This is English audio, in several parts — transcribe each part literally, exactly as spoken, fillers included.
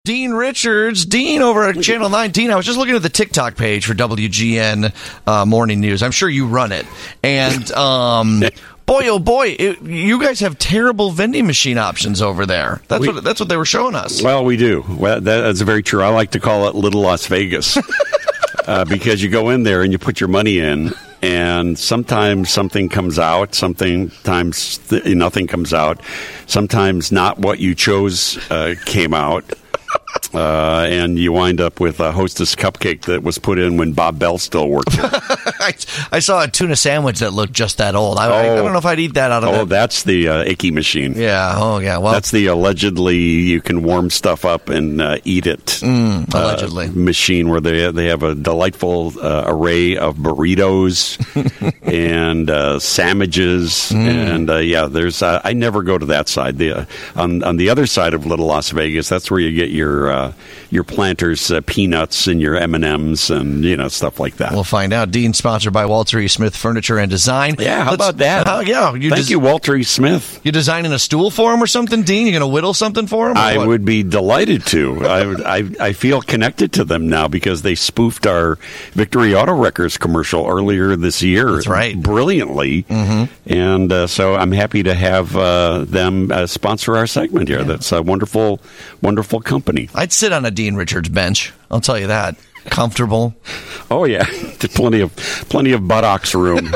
Dean Richards. Dean over at Channel nineteen. I was just looking at the TikTok page for W G N uh, Morning News. I'm sure you run it. And um, boy, oh boy, it, you guys have terrible vending machine options over there. That's we, what that's what they were showing us. Well, we do. Well, that, that's very true. I like to call it Little Las Vegas uh, because you go in there and you put your money in. And sometimes something comes out, sometimes th- nothing comes out. Sometimes not what you chose uh, came out. Uh, and you wind up with a Hostess cupcake that was put in when Bob Bell still worked there. I, I saw a tuna sandwich that looked just that old. I, oh, I, I don't know if I'd eat that out of it. Oh, that. that's the uh, icky machine. Yeah. Oh, yeah. Well, that's the allegedly you can warm stuff up and uh, eat it. Mm, allegedly uh, machine where they they have a delightful uh, array of burritos and uh, sandwiches mm. and uh, yeah. There's uh, I never go to that side. The uh, on on the other side of Little Las Vegas, that's where you get your uh, your Planters uh, peanuts and your M and M's and you know stuff like that. We'll find out. Dean, sponsored by Walter E. Smith Furniture and Design. Yeah, how Let's, about that? Uh, yeah, you thank des- you, Walter E. Smith. You designing a stool for him or something, Dean? You going to whittle something for him? I what? would be delighted to. I, I I feel connected to them now because they spoofed our Victory Auto Wreckers commercial earlier this year. That's right, brilliantly, mm-hmm. and uh, so I'm happy to have uh, them uh, sponsor our segment here. Yeah. That's a wonderful, wonderful company. I'd sit on a Dean Richards bench. I'll tell you that. Comfortable. Oh yeah, plenty of plenty of buttocks room.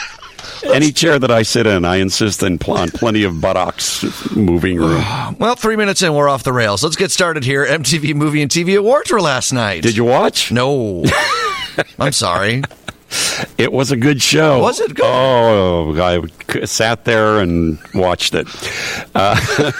Any chair that I sit in, I insist on, pl- on plenty of buttocks moving room. Well, three minutes in, we're off the rails. Let's get started here. M T V Movie and T V Awards were last night. Did you watch? No. I'm sorry. It was a good show. Was it good? Oh, I sat there and watched it. Uh,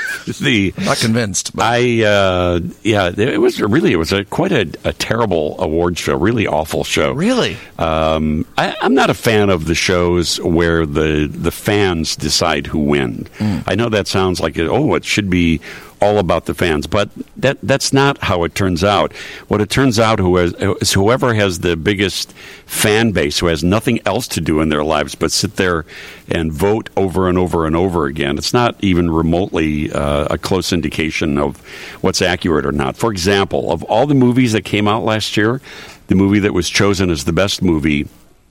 the I'm not convinced. But. I uh, yeah, it was really it was a quite a, a terrible award show. Really awful show. Really? Um, I, I'm not a fan of the shows where the the fans decide who win. Mm. I know that sounds like oh, it should be all about the fans, but that that's not how it turns out. What it turns out who has, is whoever has the biggest fan base, who has nothing else to do in their lives but sit there and vote over and over and over again. It's not even remotely uh, a close indication of what's accurate or not. For example, of all the movies that came out last year, the movie that was chosen as the best movie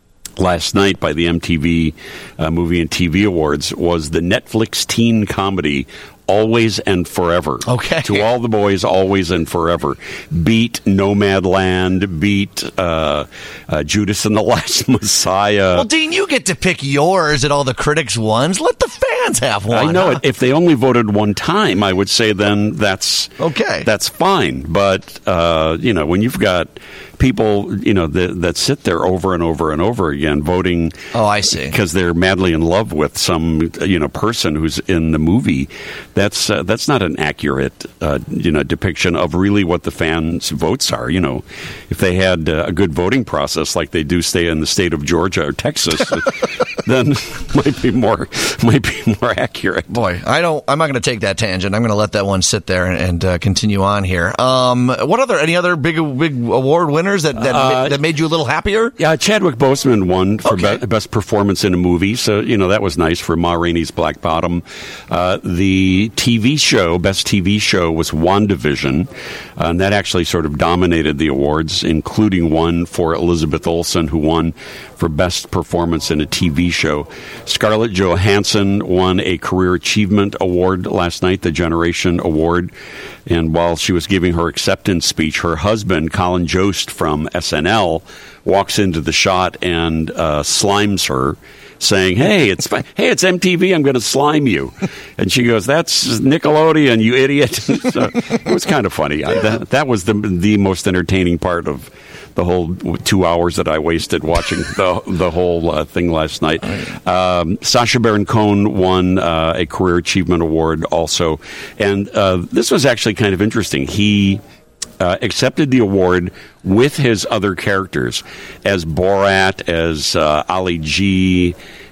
last night by the M T V uh, Movie and T V Awards was the Netflix teen comedy Always and Forever. Okay. To All the Boys, Always and Forever. Beat Nomadland, beat uh, uh, Judas and the Last Messiah. Well, Dean, you get to pick yours at all the critics' ones. Let the fans have one. I know huh? it. If they only voted one time, I would say then that's okay. That's fine. But, uh, you know, when you've got people, you know, that, that sit there over and over and over again voting. Oh, I see. Because they're madly in love with some, you know, person who's in the movie. That's uh, that's not an accurate, uh, you know, depiction of really what the fans' votes are. You know, if they had uh, a good voting process like they do, stay in the state of Georgia or Texas, then might be more might be more accurate. Boy, I don't. I'm not going to take that tangent. I'm going to let that one sit there and, and uh, continue on here. Um, what other any other big big award winners that that, uh, that made you a little happier? Yeah, Chadwick Boseman won for okay. be- best performance in a movie, so you know that was nice for Ma Rainey's Black Bottom. Uh, the T V show, best T V show, was WandaVision, uh, and that actually sort of dominated the awards, including one for Elizabeth Olsen, who won for best performance in a T V show. Scarlett Johansson won a Career Achievement Award last night, the Generation Award, and while she was giving her acceptance speech, her husband, Colin Jost from S N L, walks into the shot and uh, slimes her, saying, hey, it's hey, it's M T V, I'm going to slime you. And she goes, that's Nickelodeon, you idiot. So it was kind of funny. I, that, that was the the most entertaining part of the whole two hours that I wasted watching the the whole uh, thing last night. Um, Sacha Baron Cohen won uh, a Career Achievement Award also. And uh, this was actually kind of interesting. He Uh, accepted the award with his other characters as Borat, as uh, Ali G,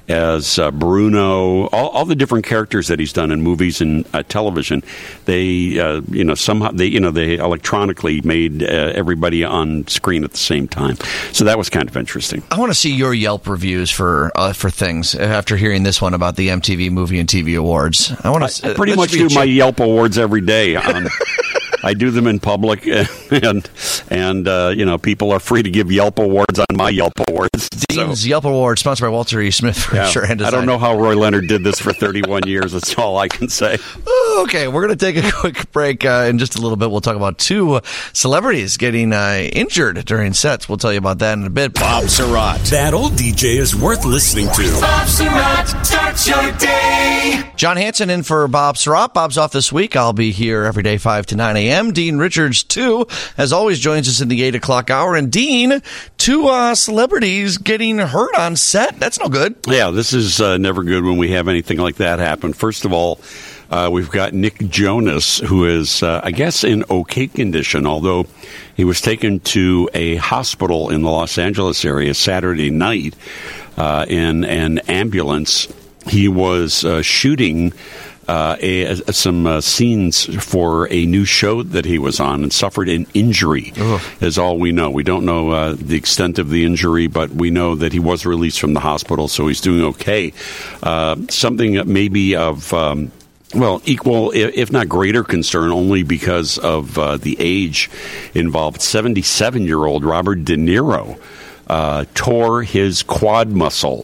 as uh, Bruno, all, all the different characters that he's done in movies and uh, television. They, uh, you know, somehow they, you know, they electronically made uh, everybody on screen at the same time. So that was kind of interesting. I want to see your Yelp reviews for uh, for things after hearing this one about the M T V Movie and T V Awards. I want to I, I pretty much do my Yelp awards every day. On, I do them in public, and and uh, you know, people are free to give Yelp awards on my Yelp awards. Dean's so. Yelp Award, sponsored by Walter E. Smith Furniture yeah, and Design. I don't know how Roy Leonard did this for thirty-one years. That's all I can say. Okay, we're going to take a quick break. Uh, in just a little bit, we'll talk about two celebrities getting uh, injured during sets. We'll tell you about that in a bit. Bob Surratt. That old D J is worth listening to. Bob Surratt starts your day. John Hanson in for Bob Surratt. Bob's off this week. I'll be here every day, five to nine a.m. Dean Richards, too, as always, joins us in the eight o'clock hour. And Dean, two uh, celebrities getting hurt on set. That's no good. Yeah, this is uh, never good when we have anything like that happen. First of all, Uh, we've got Nick Jonas, who is, uh, I guess, in okay condition, although he was taken to a hospital in the Los Angeles area Saturday night uh, in an ambulance. He was uh, shooting uh, a, a, some uh, scenes for a new show that he was on and suffered an injury, Ugh. is all we know. We don't know uh, the extent of the injury, but we know that he was released from the hospital, so he's doing okay. Uh, something maybe of... Um, Well, equal, if not greater concern, only because of uh, the age involved. seventy-seven-year-old Robert De Niro uh, tore his quad muscle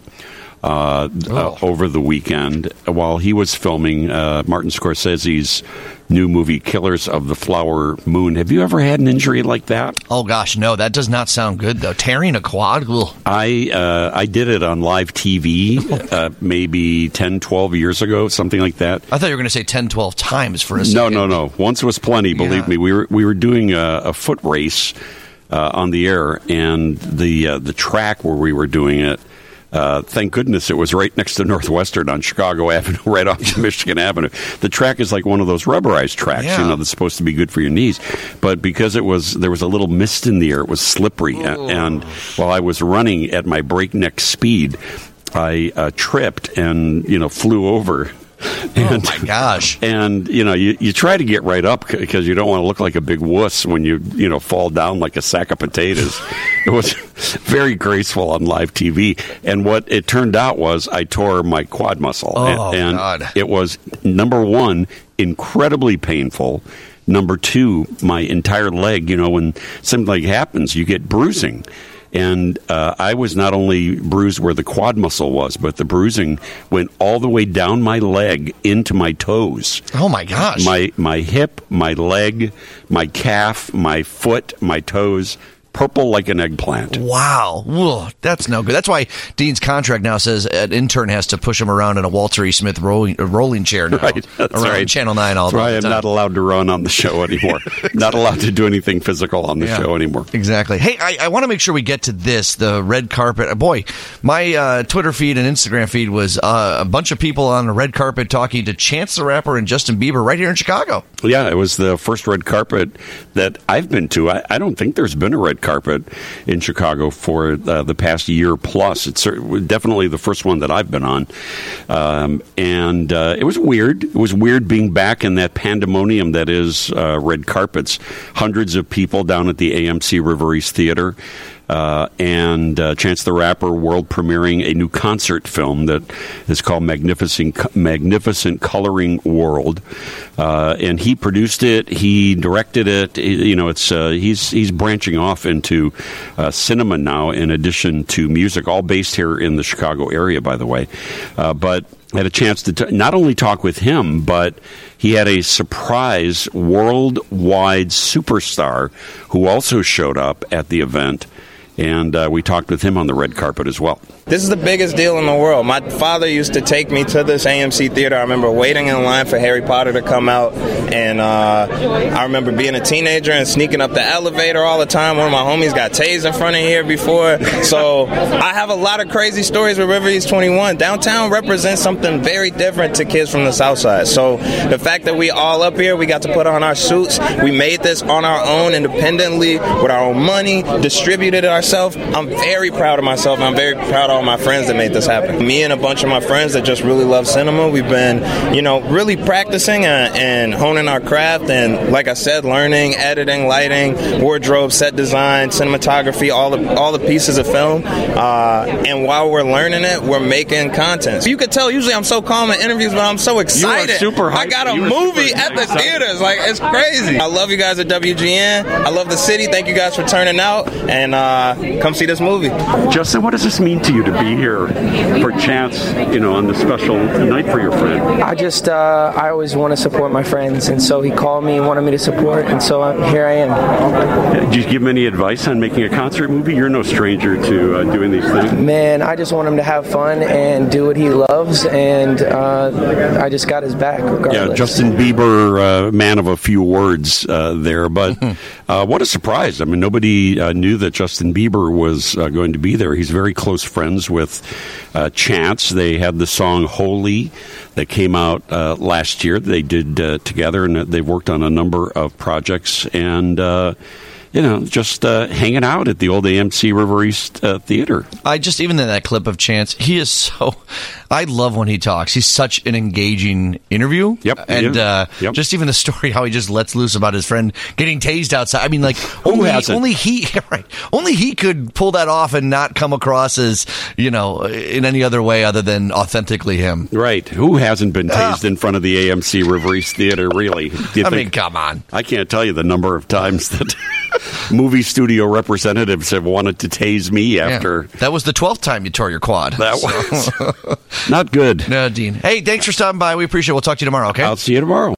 uh, oh. uh, over the weekend while he was filming uh, Martin Scorsese's new movie, Killers of the Flower Moon. Have you ever had an injury like that? Oh, gosh, no. That does not sound good, though. Tearing a quad? Ugh. I uh, I did it on live T V uh, maybe ten, twelve years ago, something like that. I thought you were going to say ten, twelve times for a no, second. No, no, no. Once was plenty, believe yeah. me. We were we were doing a, a foot race uh, on the air, and the, uh, the track where we were doing it, Uh, thank goodness it was right next to Northwestern on Chicago Avenue, right off of Michigan Avenue. The track is like one of those rubberized tracks, yeah. you know, that's supposed to be good for your knees. But because it was, there was a little mist in the air, it was slippery. Oh. And while I was running at my breakneck speed, I uh, tripped and, you know, flew over. And, oh, my gosh. And, you know, you, you try to get right up because you don't want to look like a big wuss when you, you know, fall down like a sack of potatoes. It was very graceful on live T V. And what it turned out was I tore my quad muscle. Oh, and, and God. It was, number one, incredibly painful. Number two, my entire leg, you know, when something like happens, you get bruising. And uh, I was not only bruised where the quad muscle was, but the bruising went all the way down my leg into my toes. Oh, my gosh. My my hip, my leg, my calf, my foot, my toes. Purple like an eggplant. Wow. Whoa, that's no good. That's why Dean's contract now says an intern has to push him around in a Walter E. Smith rolling, rolling chair now. Right, that's around right. Channel nine all that's why the I'm time. not allowed to run on the show anymore. Not allowed to do anything physical on the yeah, show anymore. Exactly. Hey, I, I want to make sure we get to this, the red carpet. Boy, my uh, Twitter feed and Instagram feed was uh, a bunch of people on the red carpet talking to Chance the Rapper and Justin Bieber right here in Chicago. Yeah, it was the first red carpet that I've been to. I, I don't think there's been a red carpet in Chicago for uh, the past year plus. It's definitely the first one that I've been on. Um, and uh, it was weird. It was weird being back in that pandemonium that is uh, red carpets. Hundreds of people down at the A M C River East Theater. Uh, and uh, Chance the Rapper world premiering a new concert film that is called Magnificent Magnificent Coloring World, uh, and he produced it. He directed it. You know, it's uh, he's he's branching off into uh, cinema now, in addition to music, all based here in the Chicago area, by the way. Uh, but had a chance to t- not only talk with him, but he had a surprise worldwide superstar who also showed up at the event. And uh, we talked with him on the red carpet as well. This is the biggest deal in the world. My father used to take me to this A M C theater. I remember waiting in line for Harry Potter to come out. And uh, I remember being a teenager and sneaking up the elevator all the time. One of my homies got tased in front of here before. So I have a lot of crazy stories with River East twenty-one. Downtown represents something very different to kids from the South Side. So the fact that we all up here, we got to put on our suits. We made this on our own independently with our own money, distributed it ourselves. ourselves. I'm very proud of myself, and I'm very proud of all my friends that made this happen. Me and a bunch of my friends that just really love cinema, we've been, you know, really practicing and, and honing our craft, and like I said, learning, editing, lighting, wardrobe, set design, cinematography, all the all the pieces of film. Uh, and while we're learning it, we're making content. So you could tell, usually I'm so calm in interviews, but I'm so excited. You are super hyped. I got a You are movie super at the excited. theaters. Like, it's crazy. I love you guys at W G N. I love the city. Thank you guys for turning out, and uh, come see this movie. Justin, what does this mean to you to be here for Chance, you know, on this special night for your friend? I just, uh, I always want to support my friends, and so he called me and wanted me to support, and so I'm, here I am. Did you give him any advice on making a concert movie? You're no stranger to uh, doing these things. Man, I just want him to have fun and do what he loves, and uh, I just got his back regardless. Yeah, Justin Bieber, uh, man of a few words uh, there, but uh, what a surprise. I mean, nobody uh, knew that Justin Bieber was uh, going to be there. He's very close friends with uh, Chance. They had the song Holy that came out uh, last year. They did uh, together, and they've worked on a number of projects, and uh, you know, just uh, hanging out at the old A M C River East uh, Theater. I just, even in that clip of Chance, he is so, I love when he talks. He's such an engaging interview. Yep. And yeah. uh, yep. just even the story, how he just lets loose about his friend getting tased outside. I mean, like, only, hasn't? only he, right, only he could pull that off and not come across as, you know, in any other way other than authentically him. Right. Who hasn't been tased uh, in front of the A M C River East Theater, really? Do you I think? mean, come on. I can't tell you the number of times that movie studio representatives have wanted to tase me after. Yeah. That was the twelfth time you tore your quad. That so. was not good. No, Dean. Hey, thanks for stopping by. We appreciate it. We'll talk to you tomorrow, okay? I'll see you tomorrow.